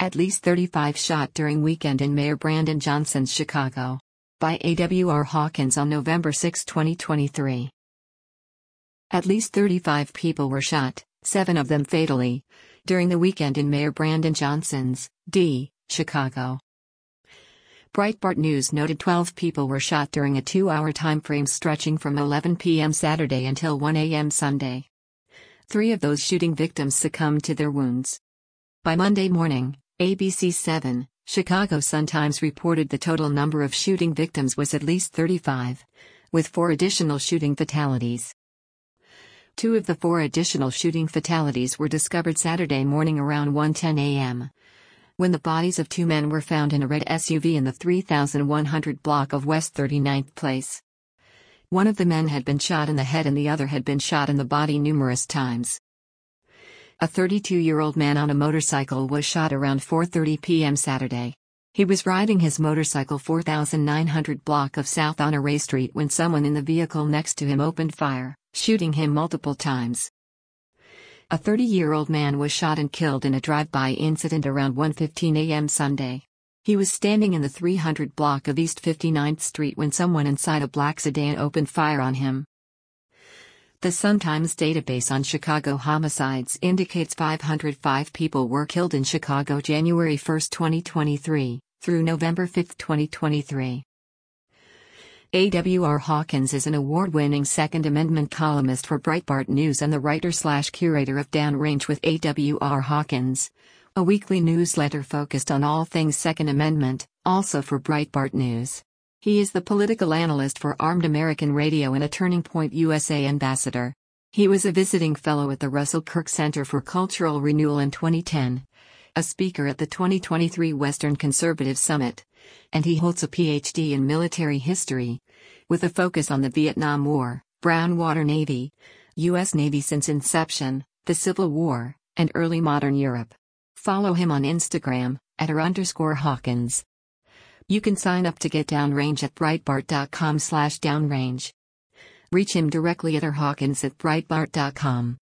At least 35 shot during weekend in Mayor Brandon Johnson's Chicago. By A.W.R. Hawkins on November 6, 2023. At least 35 people were shot, 7 of them fatally, during the weekend in Mayor Brandon Johnson's, Chicago. Breitbart News noted 12 people were shot during a 2-hour timeframe stretching from 11 p.m. Saturday until 1 a.m. Sunday. 3 of those shooting victims succumbed to their wounds. By Monday morning, ABC 7, Chicago Sun-Times reported the total number of shooting victims was at least 35, with 4 additional shooting fatalities. 2 of the 4 additional shooting fatalities were discovered Saturday morning around 1:10 a.m., when the bodies of 2 men were found in a red SUV in the 3100 block of West 39th Place. One of the men had been shot in the head and the other had been shot in the body numerous times. A 32-year-old man on a motorcycle was shot around 4:30 p.m. Saturday. He was riding his motorcycle 4900 block of South Honore Street when someone in the vehicle next to him opened fire, shooting him multiple times. A 30-year-old man was shot and killed in a drive-by incident around 1:15 a.m. Sunday. He was standing in the 300 block of East 59th Street when someone inside a black sedan opened fire on him. The Sun-Times database on Chicago homicides indicates 505 people were killed in Chicago January 1, 2023, through November 5, 2023. A.W.R. Hawkins is an award-winning Second Amendment columnist for Breitbart News and the writer/curator of Downrange with A.W.R. Hawkins, a weekly newsletter focused on all things Second Amendment, also for Breitbart News. He is the political analyst for Armed American Radio and a Turning Point USA ambassador. He was a visiting fellow at the Russell Kirk Center for Cultural Renewal in 2010, a speaker at the 2023 Western Conservative Summit, and he holds a Ph.D. in military history, with a focus on the Vietnam War, Brown Water Navy, U.S. Navy since inception, the Civil War, and early modern Europe. Follow him on Instagram, @r_Hawkins. You can sign up to get Downrange at Breitbart.com/downrange. Reach him directly at rhawkins@breitbart.com.